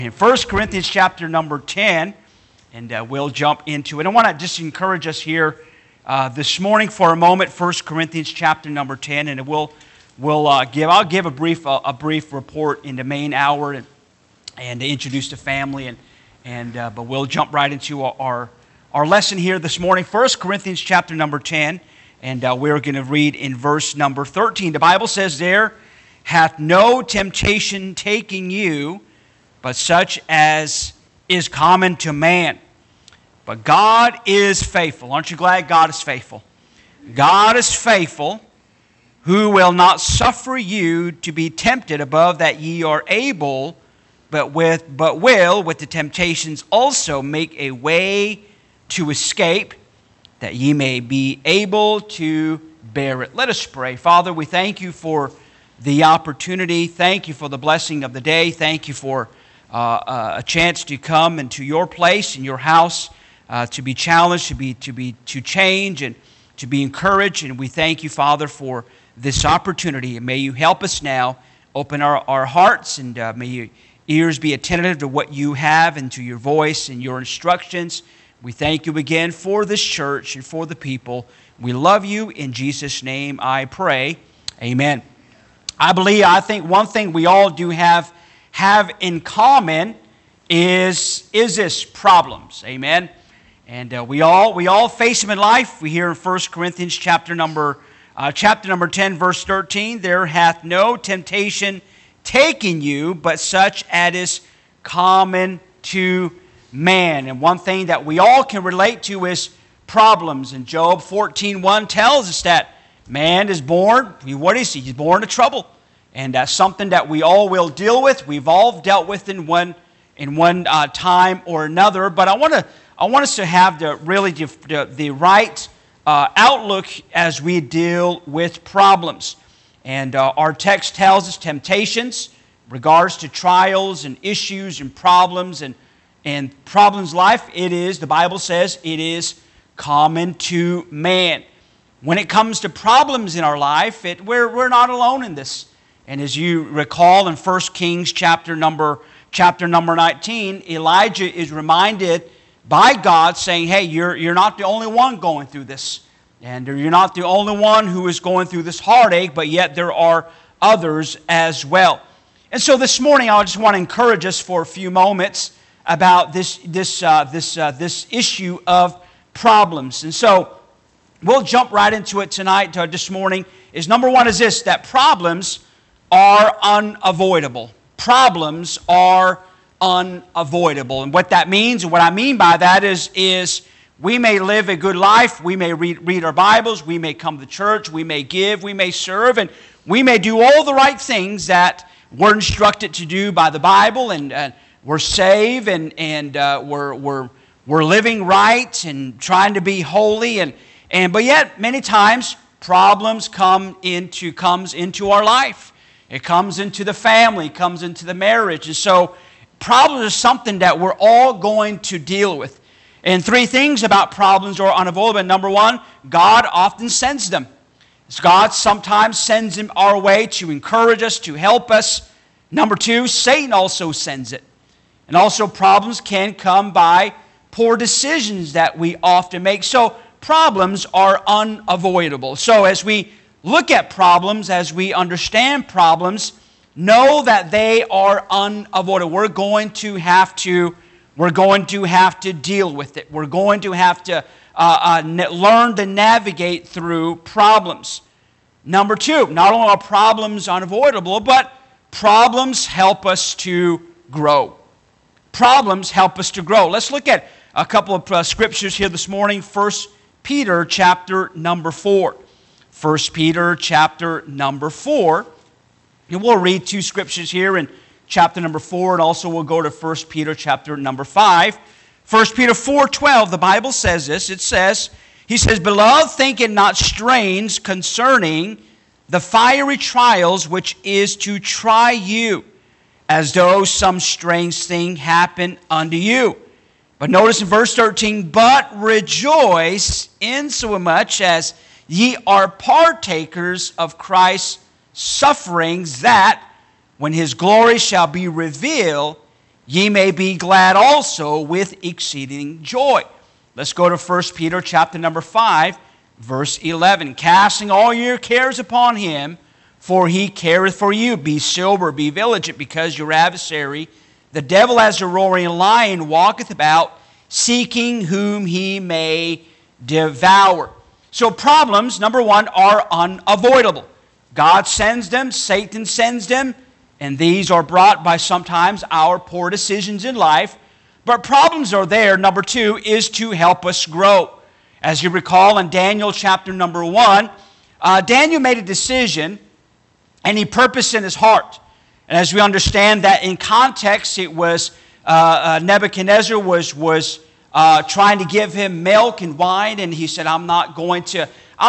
In 1 Corinthians chapter number 10, and we'll jump into it. I want to just encourage us here this morning for a moment, 1 Corinthians chapter number 10, and I'll give a brief report in the main hour and introduce the family, but we'll jump right into our lesson here this morning. 1 Corinthians chapter number 10, and we're going to read in verse number 13. The Bible says, "There hath no temptation taken you, but such as is common to man. But God is faithful." Aren't you glad God is faithful? "God is faithul, who will not suffer you to be tempted above that ye are able, but will with the temptations also make a way to escape, that ye may be able to bear it." Let us pray. Father, we thank you for the opportunity. Thank you for the blessing of the day. Thank you for a chance to come into your place, in your house, to be challenged, to change, and to be encouraged. And we thank you, Father, for this opportunity. And may you help us now, open our hearts, and may your ears be attentive to what you have and to your voice and your instructions. We thank you again for this church and for the people. We love you. In Jesus' name I pray. Amen. I think one thing we all do have in common is this: problems. Amen. And we all face them in life. We hear in 1 Corinthians chapter number 10, verse 13, "There hath no temptation taken you, but such as is common to man." And one thing that we all can relate to is problems. And Job 14:1 tells us that man is born, what is he? He's born to trouble. And that's something that we all will deal with. We've all dealt with in one time or another. But I want us to have the right outlook as we deal with problems. And our text tells us temptations, regards to trials and issues and problems life. The Bible says it is common to man. When it comes to problems in our life, we're not alone in this. And as you recall in 1 Kings chapter number 19, Elijah is reminded by God saying, "Hey, you're not the only one going through this. And you're not the only one who is going through this heartache, but yet there are others as well." And so this morning, I just want to encourage us for a few moments about this issue of problems. And so we'll jump right into it tonight. This morning is number one is this: that problems are unavoidable. Problems are unavoidable. And what that means, and what I mean by that is we may live a good life, we may read our Bibles, we may come to church, we may give, we may serve, and we may do all the right things that we're instructed to do by the Bible, and we're saved, and we're living right and trying to be holy, but yet many times problems comes into our life. It comes into the family, it comes into the marriage. And so problems are something that we're all going to deal with. And three things about problems are unavoidable. Number one, God often sends them. God sometimes sends them our way to encourage us, to help us. Number two, Satan also sends it. And also problems can come by poor decisions that we often make. So problems are unavoidable. So as we look at problems, as we understand problems, know that they are unavoidable. We're going to have to deal with it. We're going to have to learn to navigate through problems. Number two, not only are problems unavoidable, but problems help us to grow. Problems help us to grow. Let's look at a couple of scriptures here this morning. 1 Peter chapter number 4. 1 Peter chapter number 4. And we'll read two scriptures here in chapter number 4, and also we'll go to 1 Peter chapter number 5. 1 Peter 4:12, the Bible says this. He says, "Beloved, think it not strange concerning the fiery trials which is to try you, as though some strange thing happened unto you." But notice in verse 13, "But rejoice insomuch as ye are partakers of Christ's sufferings, that when his glory shall be revealed, ye may be glad also with exceeding joy. Let's go to 1 Peter chapter number 5, verse 11. Casting all your cares upon him, for he careth for you. Be sober, be vigilant, because your adversary, the devil as a roaring lion, walketh about, seeking whom he may devour. So problems, number one, are unavoidable. God sends them, Satan sends them, and these are brought by sometimes our poor decisions in life. But problems are there. Number two is to help us grow. As you recall in Daniel chapter number 1, Daniel made a decision and he purposed in his heart. And as we understand that in context, it was Nebuchadnezzar was trying to give him milk and wine, and he said, I'm not going to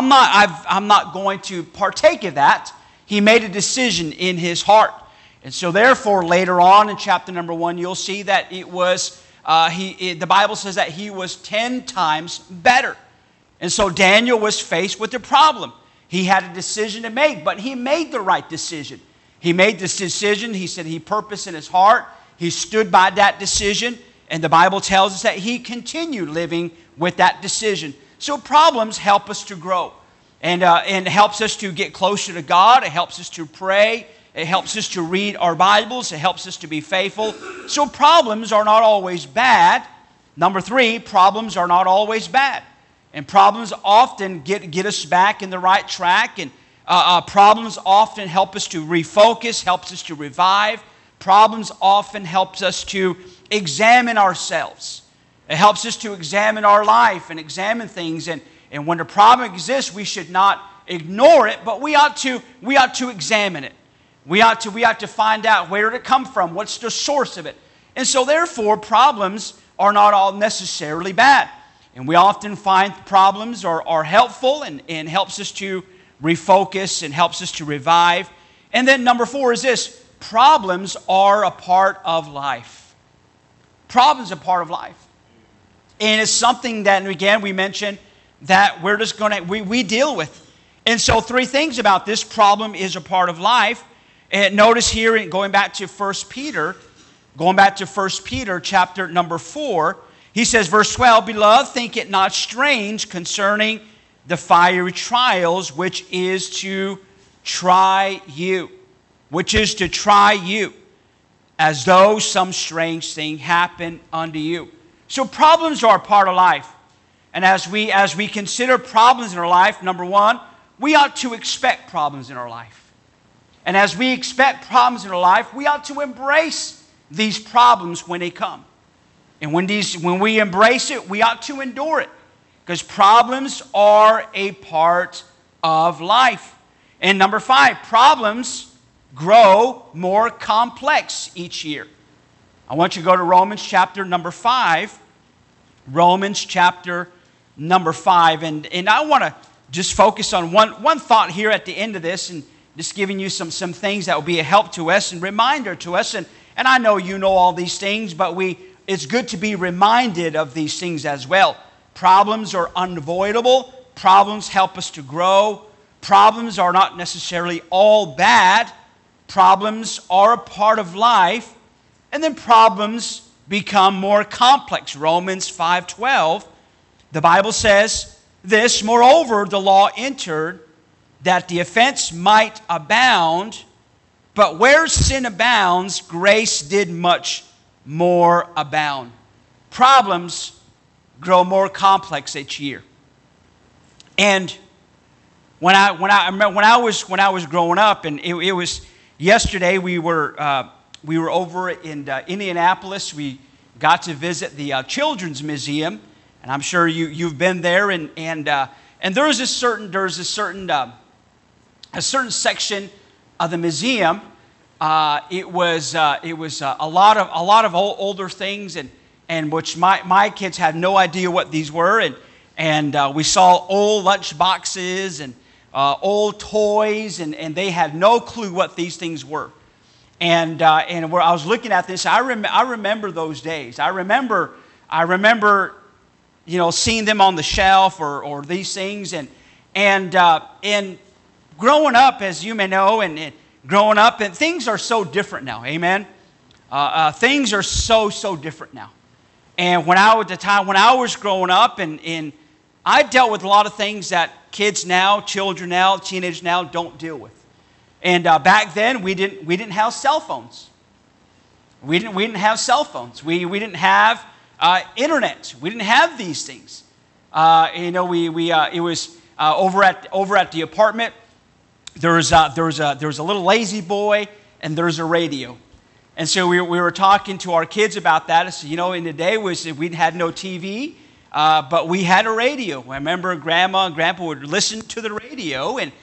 partake of that. He made a decision in his heart. And so therefore, later on in chapter number 1, you'll see that it was, the Bible says that he was 10 times better. And so Daniel was faced with a problem. He had a decision to make, but he made the right decision. He made this decision. He said he purposed in his heart. He stood by that decision. And the Bible tells us that he continued living with that decision. So problems help us to grow. And helps us to get closer to God. It helps us to pray. It helps us to read our Bibles. It helps us to be faithful. So problems are not always bad. Number 3, problems are not always bad. And problems often get us back in the right track. And problems often help us to refocus, helps us to revive. Problems often helps us to examine ourselves. It helps us to examine our life and examine things. And when a problem exists, we should not ignore it, but we ought to examine it. We ought to find out where did it come from, what's the source of it. And so therefore, problems are not all necessarily bad. And we often find problems are helpful and helps us to refocus and helps us to revive. And then number 4 is this: problems are a part of life. Problems are a part of life. And it's something that, again, we mentioned that we're just going to, we deal with. And so 3 things about this: problem is a part of life. And notice here, going back to 1 Peter chapter number 4, he says, verse 12, Beloved, think it not strange concerning the fiery trials, which is to try you. Which is to try you, as though some strange thing happened unto you. So problems are a part of life. And as we consider problems in our life, number 1, we ought to expect problems in our life. And as we expect problems in our life, we ought to embrace these problems when they come. And when we embrace it, we ought to endure it. Because problems are a part of life. And number 5, problems grow more complex each year. I want you to go to Romans chapter number 5. Romans chapter number 5. And I want to just focus on one thought here at the end of this, and just giving you some things that will be a help to us and reminder to us. And I know you know all these things, but it's good to be reminded of these things as well. Problems are unavoidable. Problems help us to grow. Problems are not necessarily all bad. Problems are a part of life. And then problems become more complex. Romans 5:12, the Bible says this: Moreover, the law entered that the offense might abound, but where sin abounds, grace did much more abound. Problems grow more complex each year. And when I was growing up, and it was yesterday, we were over in Indianapolis. We got to visit the Children's Museum, and I'm sure you've been there. And there was a certain section of the museum. It was a lot of older things, and which my kids had no idea what these were, and we saw old lunch boxes and old toys, and they had no clue what these things were. And where I was looking at this, I remember those days. I remember seeing them on the shelf or these things, and growing up, as you may know, and growing up, and things are so different now. Amen. things are so different now. And at the time when I was growing up, and I dealt with a lot of things that kids now, children now, teenagers now don't deal with. And back then we didn't have cell phones. We didn't have cell phones. We didn't have internet. We didn't have these things. It was over at the apartment. There was a little lazy boy, and there's a radio. And so we were talking to our kids about that. So, in the day we had no TV, but we had a radio. I remember Grandma and Grandpa would listen to the radio, and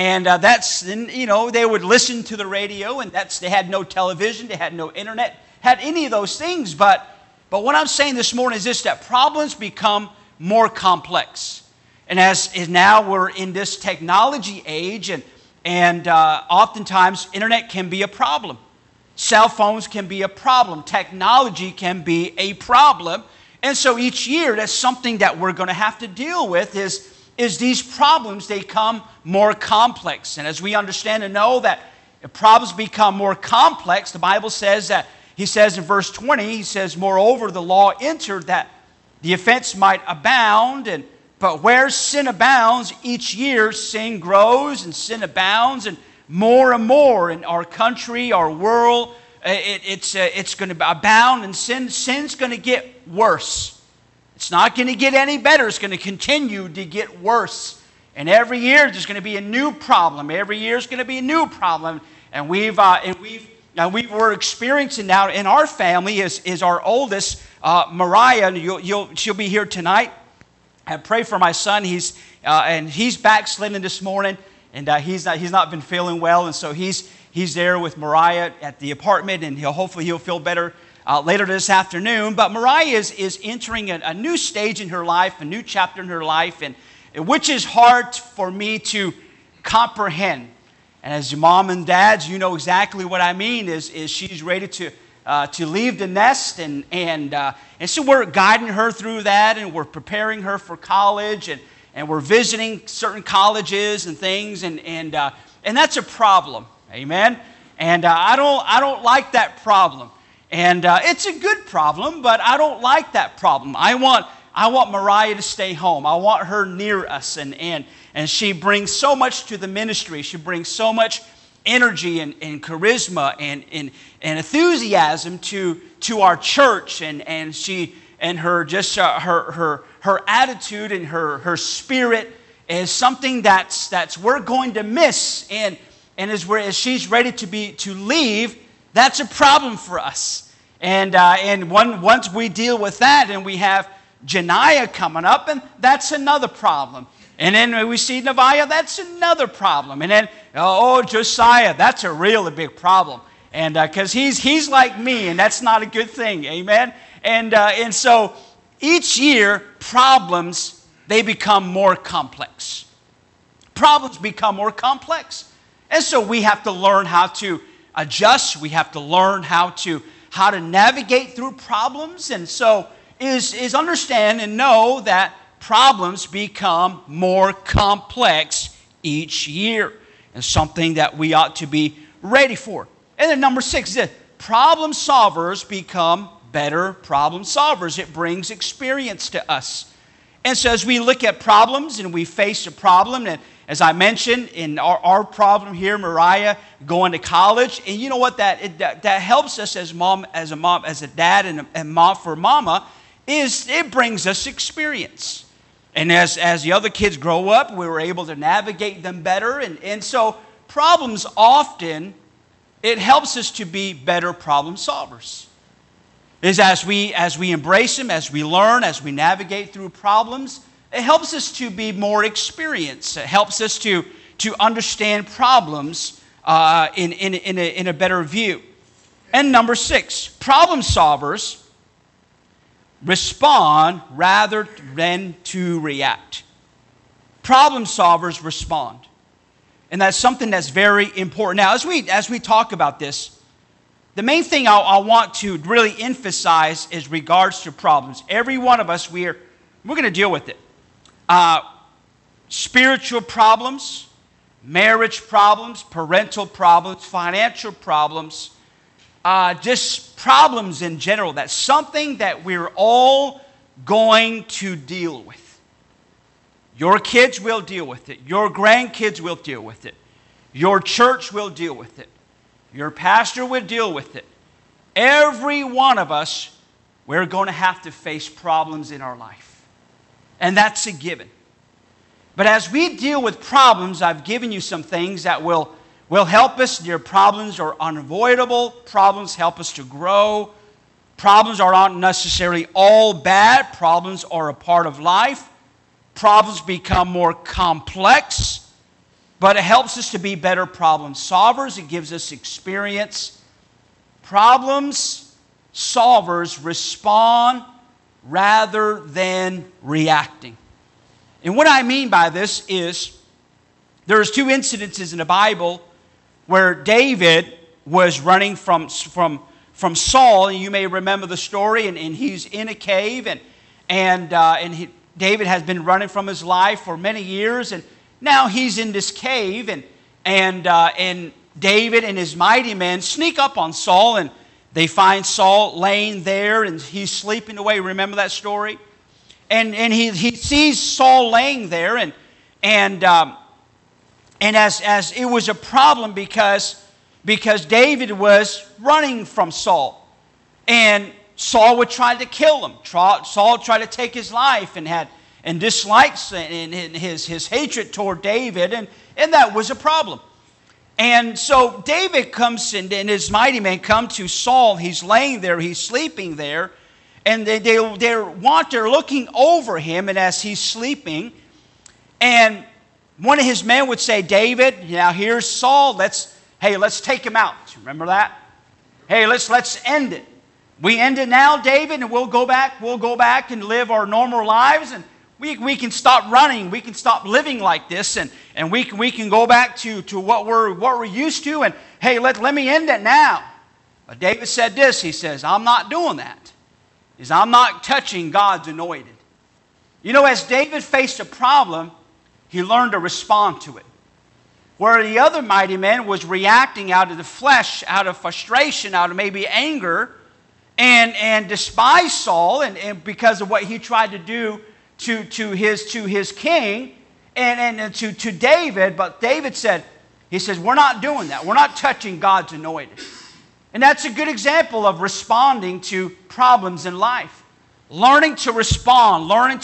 they would listen to the radio, and they had no television, they had no internet, had any of those things. But what I'm saying this morning is this: that problems become more complex, and as now we're in this technology age, and oftentimes internet can be a problem. Cell phones can be a problem. Technology can be a problem. And so each year, that's something that we're going to have to deal with is these problems, they become more complex. And as we understand and know that if problems become more complex, the Bible says that, he says in verse 20, he says, moreover, the law entered that the offense might abound, but where sin abounds, each year sin grows and sin abounds, and more in our country, our world, it's going to abound, and sin's going to get worse. It's not going to get any better. It's going to continue to get worse. And every year there's going to be a new problem. Every year is going to be a new problem. And we're experiencing now in our family is our oldest, Mariah. And she'll be here tonight. I pray for my son. He's backsliding this morning. And he's not been feeling well, and so he's there with Mariah at the apartment, and hopefully he'll feel better later this afternoon. But Mariah is entering a new stage in her life, a new chapter in her life, and which is hard for me to comprehend. And as your mom and dads, you know exactly what I mean. Is she's ready to leave the nest, and so we're guiding her through that, and we're preparing her for college, and we're visiting certain colleges and things, and that's a problem, amen. And I don't like that problem, and it's a good problem, but I don't like that problem. I want Mariah to stay home. I want her near us, and she brings so much to the ministry. She brings so much energy and charisma and enthusiasm to our church, and she. And her attitude and her spirit is something that's we're going to miss. And as she's ready to leave, that's a problem for us. And once we deal with that, and we have Janiah coming up, and that's another problem. And then we see Neviah, that's another problem. And then Josiah, that's a really big problem. And because he's like me, and that's not a good thing. Amen. And so each year, problems, they become more complex. Problems become more complex. And so we have to learn how to adjust. We have to learn how to navigate through problems. And so is understand and know that problems become more complex each year. And something that we ought to be ready for. And then number 6 is this: problem solvers become better problem solvers. It brings experience to us. And so as we look at problems and we face a problem, and as I mentioned in our problem here, Mariah going to college, and you know what, that helps us as a dad and mom for mama, is it brings us experience. And as the other kids grow up, we were able to navigate them better. And so problems often, it helps us to be better problem solvers. Is as we embrace them, as we learn, as we navigate through problems, it helps us to be more experienced. It helps us to understand problems in a better view. And number 6, problem solvers respond rather than to react. Problem solvers respond. And that's something that's very important. Now, as we talk about this, the main thing I want to really emphasize is regards to problems. Every one of us, we're going to deal with it. Spiritual problems, marriage problems, parental problems, financial problems. just problems in general. That's something that we're all going to deal with. Your kids will deal with it. Your grandkids will deal with it. Your church will deal with it. Your pastor will deal with it. Every one of us, we're going to have to face problems in our life. And that's a given. But as we deal with problems, I've given you some things that will help us. Your problems are unavoidable. Problems help us to grow. Problems are not necessarily all bad. Problems are a part of life. Problems become more complex, but it helps us to be better problem solvers. It gives us experience. Problems solvers respond rather than reacting. And what I mean by this is there's two incidences in the Bible where David was running from Saul, and you may remember the story, and he's in a cave, and David has been running from his life for many years, and now he's in this cave, and David and his mighty men sneak up on Saul, and they find Saul laying there, and he's sleeping away. Remember that story? And he sees Saul laying there, and as it was a problem because David was running from Saul, and Saul would try to kill him. Saul tried to take his life and dislikes and his hatred toward David, and that was a problem. And so David comes and his mighty men come to Saul. He's laying there, he's sleeping there, and they're looking over him, and as he's sleeping, and one of his men would say, David, now here's Saul, let's take him out. Remember that? Hey, let's end it. We end it now, David, and we'll go back and live our normal lives, and we can stop running, we can stop living like this, and we can go back to what we're used to, and hey, let me end it now. But David said this, he says, I'm not doing that. He says, I'm not touching God's anointed. You know, as David faced a problem, he learned to respond to it. Where the other mighty man was reacting out of the flesh, out of frustration, out of maybe anger, and despised Saul, and because of what he tried to do to his king, and to David. But David said, he says, we're not doing that. We're not touching God's anointed. And that's a good example of responding to problems in life. Learning to respond, learning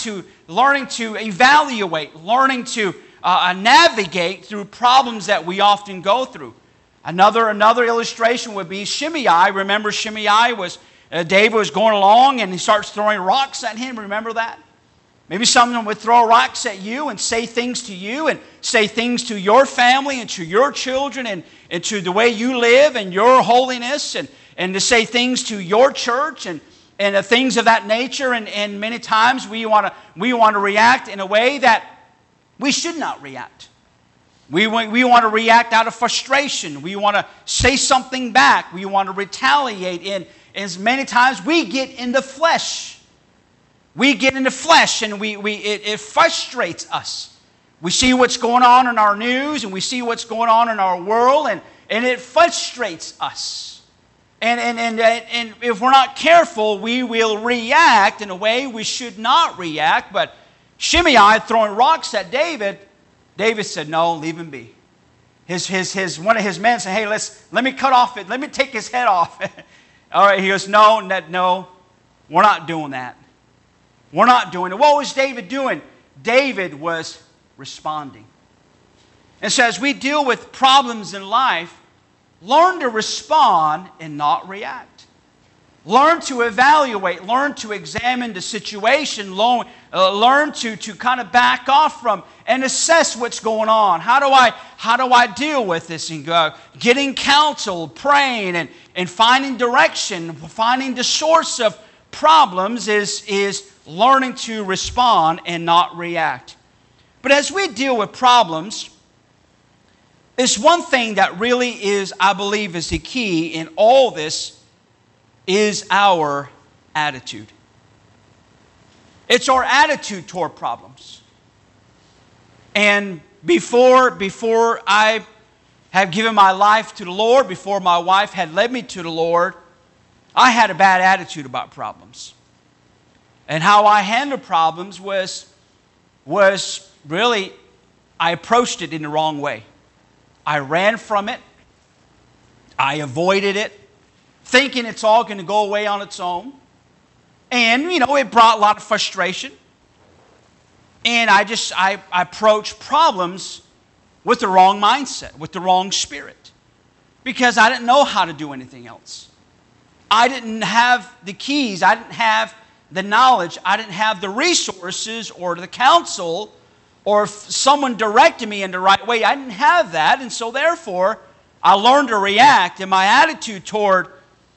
to evaluate, learning to navigate through problems that we often go through. Another illustration would be Shimei. Remember, Shimei was David was going along, and he starts throwing rocks at him. Remember that? Maybe someone would throw rocks at you and say things to you, and say things to your family and to your children, and to the way you live and your holiness, and to say things to your church and things of that nature. And many times we want to react in a way that we should not react. We want to react out of frustration. We want to say something back. We want to retaliate. And as many times we get in the flesh. We get in the flesh, and it frustrates us. We see what's going on in our news, and we see what's going on in our world, and it frustrates us. And if we're not careful, we will react in a way we should not react. But Shimei throwing rocks at David, David said, no, leave him be. One of his men said, hey, let me cut off it. Let me take his head off. All right, he goes, no, we're not doing that. We're not doing it. What was David doing? David was responding. And so as we deal with problems in life, learn to respond and not react. Learn to evaluate. Learn to examine the situation. Learn to kind of back off from and assess what's going on. How do I deal with this? And getting counsel, praying, and finding direction, finding the source of problems is learning to respond and not react. But as we deal with problems, there's one thing that really is, I believe, is the key in all this is our attitude. It's our attitude toward problems. And before I have given my life to the Lord, before my wife had led me to the Lord, I had a bad attitude about problems. And how I handled problems was really, I approached it in the wrong way. I ran from it. I avoided it, thinking it's all going to go away on its own. And, it brought a lot of frustration. And I approached problems with the wrong mindset, with the wrong spirit. Because I didn't know how to do anything else. I didn't have the keys. I didn't have the knowledge. I didn't have the resources or the counsel or if someone directed me in the right way. I didn't have that. And so therefore, I learned to react. And my attitude toward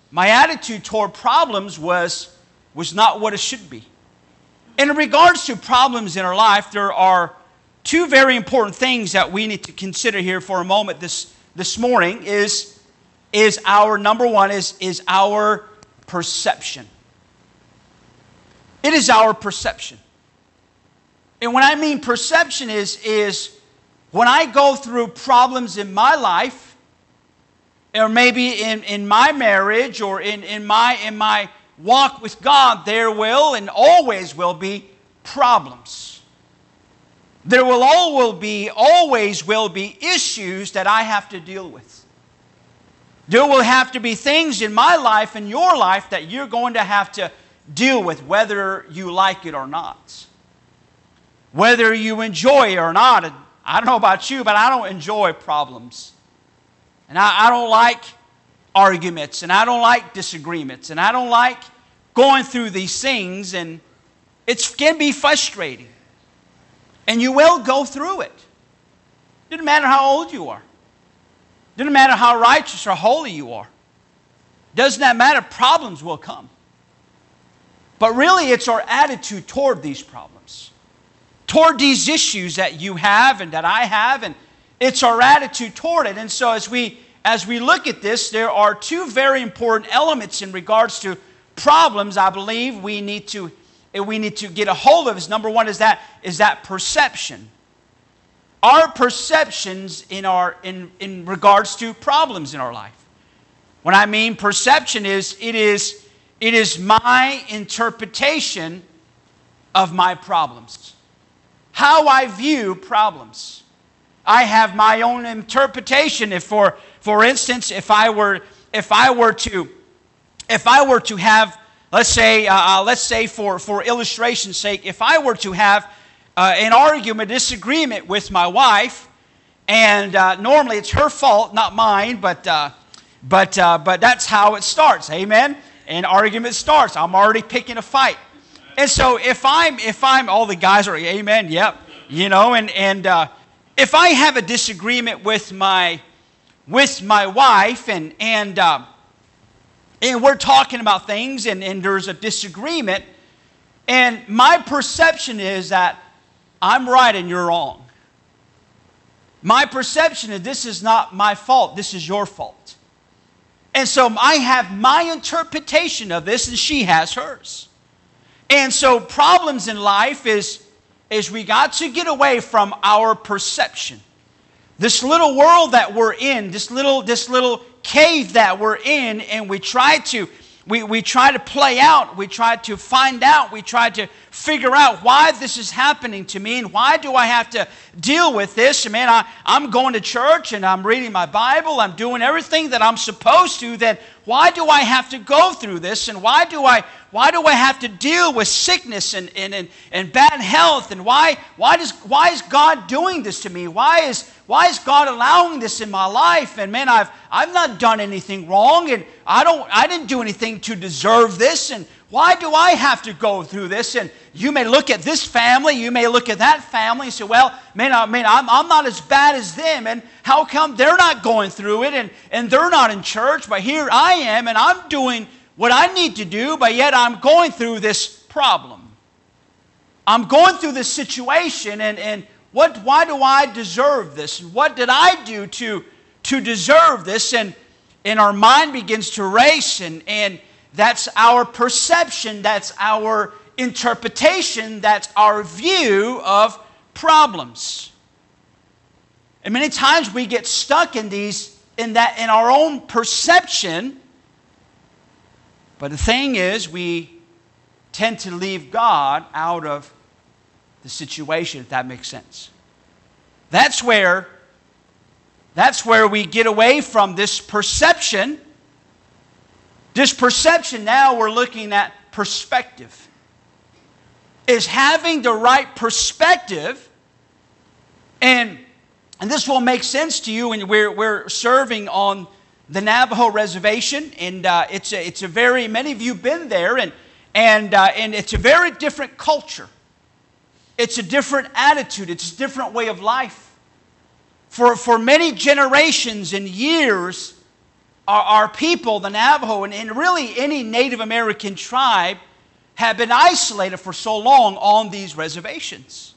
problems was not what it should be. In regards to problems in our life, there are two very important things that we need to consider here for a moment this morning is our, number one, is our perception. It is our perception. And when I mean perception is when I go through problems in my life, or maybe in my marriage or in my walk with God, there will and always will be problems. There will always will be issues that I have to deal with. There will have to be things in my life and your life that you're going to have to deal with, whether you like it or not. Whether you enjoy it or not. And I don't know about you, but I don't enjoy problems. And I don't like arguments, and I don't like disagreements, and I don't like going through these things, and it can be frustrating. And you will go through it. Doesn't matter how old you are. Doesn't matter how righteous or holy you are. Doesn't that matter? Problems will come. But really, it's our attitude toward these problems, toward these issues that you have and that I have, and it's our attitude toward it. And so as we look at this, there are two very important elements in regards to problems I believe we need to get a hold of. Number one is that perception. Our perceptions in regards to problems in our life. When I mean perception it is my interpretation of my problems. How I view problems. I have my own interpretation. If for instance, if I were to have, let's say for illustration's sake, if I were to have an argument, disagreement with my wife, and normally it's her fault, not mine, but that's how it starts. Amen. An argument starts. I'm already picking a fight, and so if I'm all the guys are amen. Yep. And if I have a disagreement with my wife and we're talking about things and there's a disagreement, and my perception is that I'm right and you're wrong. My perception is this is not my fault, this is your fault. And so I have my interpretation of this and she has hers. And so problems in life is we got to get away from our perception. This little world that we're in, this little cave that we're in, and we try to play out, we try to find out, we try to figure out why this is happening to me and why do I have to deal with this. And man, I'm going to church and I'm reading my Bible, I'm doing everything that I'm supposed to, then why do I have to go through this, and why do I have to deal with sickness and bad health, and why is God doing this to me? Why is God allowing this in my life? And man, I've not done anything wrong, and I didn't do anything to deserve this, and why do I have to go through this? And you may look at this family, you may look at that family and say, well, man, I'm not as bad as them, and how come they're not going through it, and they're not in church, but here I am, and I'm doing what I need to do, but yet I'm going through this problem. I'm going through this situation, and why do I deserve this? And what did I do to deserve this? And our mind begins to race, and that's our perception, that's our interpretation, that's our view of problems. And many times we get stuck in our own perception. But the thing is, we tend to leave God out of the situation, if that makes sense. That's where we get away from this perception. This perception, now we're looking at perspective. Is having the right perspective, and this will make sense to you when we're serving on the Navajo reservation, and it's a very, many of you have been there, and it's a very different culture. It's a different attitude. It's a different way of life. For many generations and years, our people, the Navajo, and really any Native American tribe, have been isolated for so long on these reservations.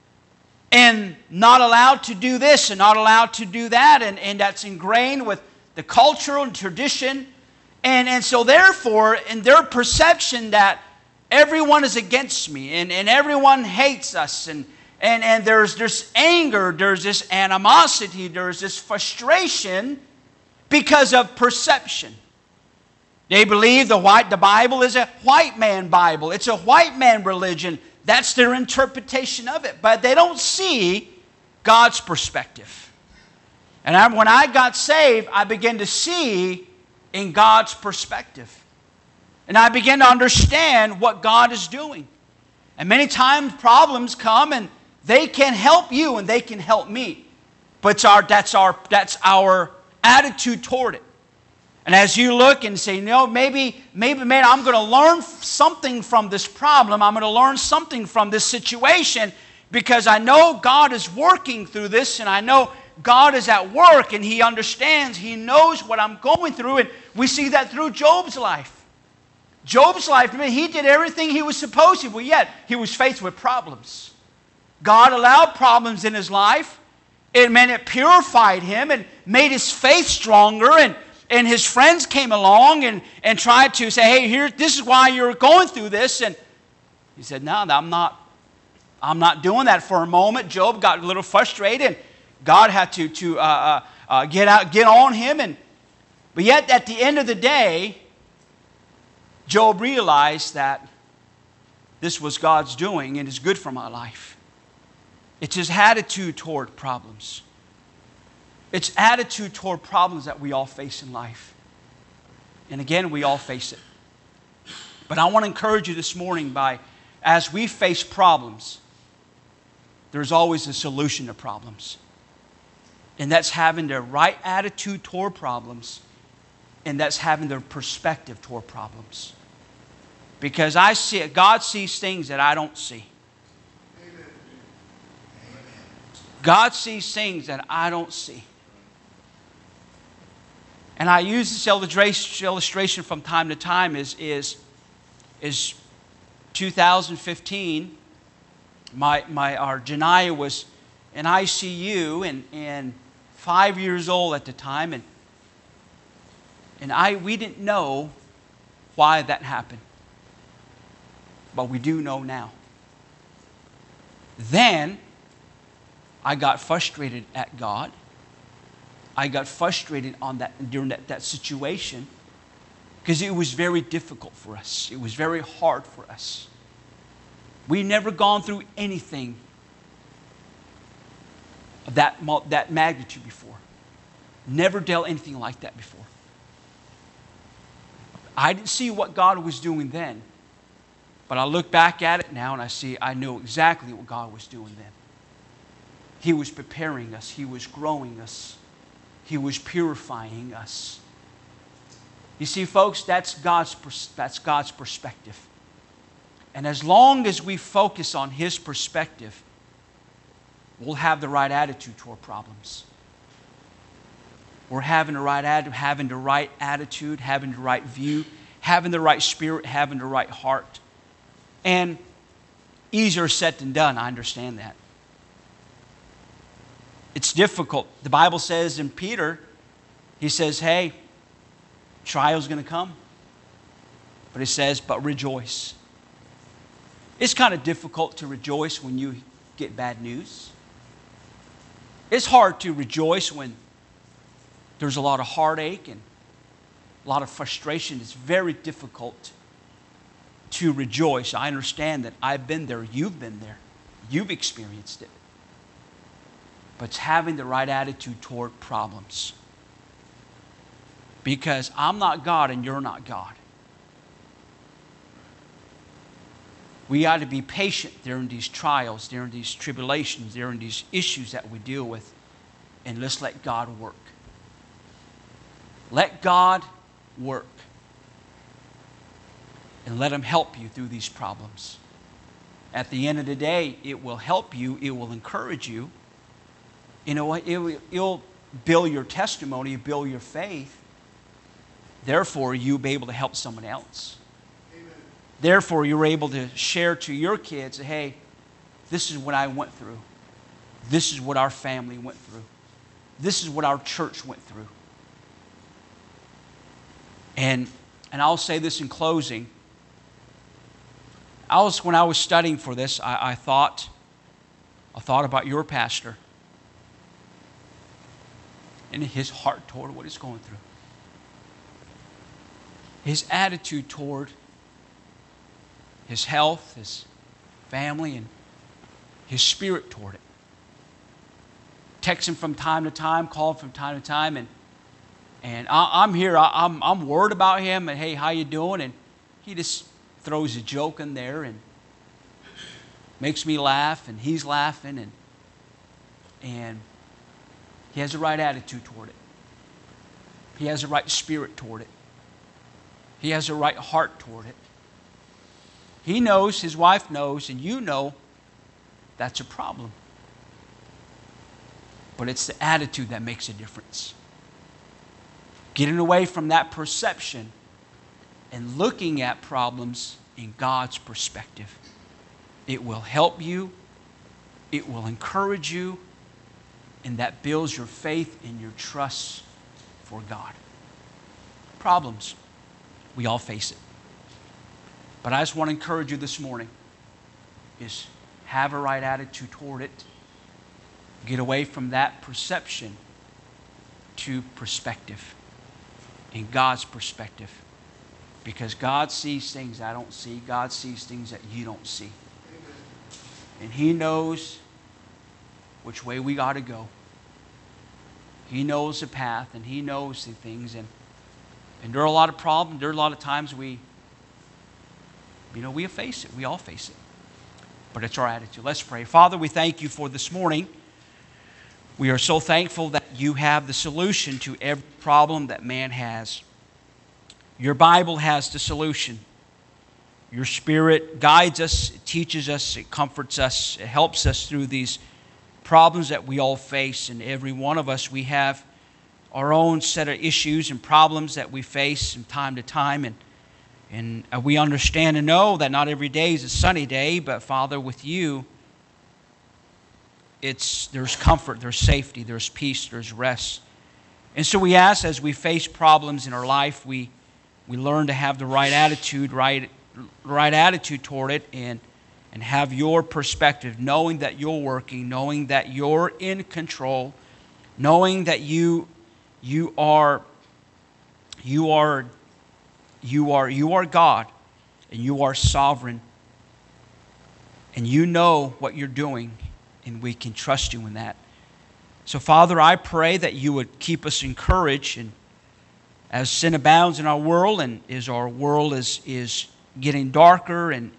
And not allowed to do this and not allowed to do that. And that's ingrained with the cultural and tradition. And so therefore, in their perception that everyone is against me and everyone hates us. And there's this anger, there's this animosity, there's this frustration because of perception. They believe the Bible is a white man Bible. It's a white man religion. That's their interpretation of it. But they don't see God's perspective. And when I got saved, I began to see in God's perspective. And I began to understand what God is doing. And many times problems come and they can help you and they can help me. But that's our attitude toward it. And as you look and say, maybe man, I'm going to learn something from this problem. I'm going to learn something from this situation because I know God is working through this and I know God is at work and He understands. He knows what I'm going through. And we see that through Job's life. Job's life, he did everything he was supposed to, but yet he was faced with problems. God allowed problems in his life. It purified him and made his faith stronger. And his friends came along and tried to say, hey, this is why you're going through this. And he said, no, I'm not doing that. For a moment, Job got a little frustrated. God had to get on him. But yet, at the end of the day, Job realized that this was God's doing and is good for my life. It's his attitude toward problems. It's attitude toward problems that we all face in life. And again, we all face it. But I want to encourage you this morning as we face problems, there's always a solution to problems. And that's having the right attitude toward problems. And that's having the perspective toward problems. Because God sees things that I don't see. God sees things that I don't see. And I use this illustration from time to time is 2015. Our Janiyah was in ICU and 5 years old at the time, and we didn't know why that happened, but we do know now. Then I got frustrated at God. I got frustrated during that situation because it was very difficult for us. It was very hard for us. We've never gone through anything of that magnitude before. Never dealt anything like that before. I didn't see what God was doing then, but I look back at it now and I know exactly what God was doing then. He was preparing us. He was growing us. He was purifying us. You see, folks, that's God's perspective. And as long as we focus on His perspective, we'll have the right attitude toward problems. We're having the right attitude, having the right view, having the right spirit, having the right heart. And easier said than done, I understand that. It's difficult. The Bible says in Peter, he says, hey, trial's going to come. But it says, but rejoice. It's kind of difficult to rejoice when you get bad news. It's hard to rejoice when there's a lot of heartache and a lot of frustration. It's very difficult to rejoice. I understand that. I've been there. You've been there. You've experienced it. But it's having the right attitude toward problems. Because I'm not God and you're not God. We ought to be patient during these trials, during these tribulations, during these issues that we deal with. And let's let God work. Let God work. And let Him help you through these problems. At the end of the day, it will help you. It will encourage you. You know what? It'll build your testimony, build your faith. Therefore, you'll be able to help someone else. Amen. Therefore, you're able to share to your kids, hey, this is what I went through. This is what our family went through. This is what our church went through. And I'll say this in closing. When I was studying for this, I thought about your pastor and his heart toward what he's going through. His attitude toward his health, his family, and his spirit toward it. Text him from time to time, call him from time to time, and I'm here. I'm worried about him, and hey, how you doing? And he just throws a joke in there and makes me laugh, and he's laughing, and he has the right attitude toward it. He has the right spirit toward it. He has the right heart toward it. He knows, his wife knows, and you know that's a problem. But it's the attitude that makes a difference. Getting away from that perception and looking at problems in God's perspective. It will help you. It will encourage you. And that builds your faith and your trust for God. Problems. We all face it. But I just want to encourage you this morning is have a right attitude toward it. Get away from that perception to perspective. In God's perspective. Because God sees things I don't see. God sees things that you don't see. And He knows which way we got to go. He knows the path and He knows the things. And there are a lot of problems. There are a lot of times we face it. We all face it. But it's our attitude. Let's pray. Father, we thank You for this morning. We are so thankful that You have the solution to every problem that man has. Your Bible has the solution. Your Spirit guides us, it teaches us, it comforts us, it helps us through these problems that we all face. And every one of us, we have our own set of issues and problems that we face from time to time. And we understand and know that not every day is a sunny day, but Father, with You, there's comfort, there's safety, there's peace, there's rest. And so we ask, as we face problems in our life, we learn to have the right attitude, right attitude toward it, and have Your perspective, knowing that You're working, knowing that You're in control, knowing that you are God, and You are sovereign, and You know what You're doing, and we can trust You in that. So, Father, I pray that You would keep us encouraged, and as sin abounds in our world, and as our world is getting darker, and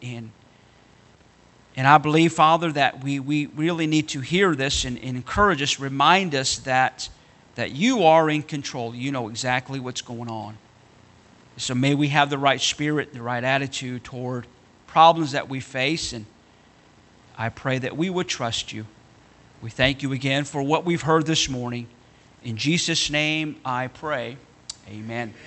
I believe, Father, that we really need to hear this and encourage us, remind us that You are in control. You know exactly what's going on. So may we have the right spirit, the right attitude toward problems that we face, and I pray that we would trust You. We thank You again for what we've heard this morning. In Jesus' name I pray. Amen.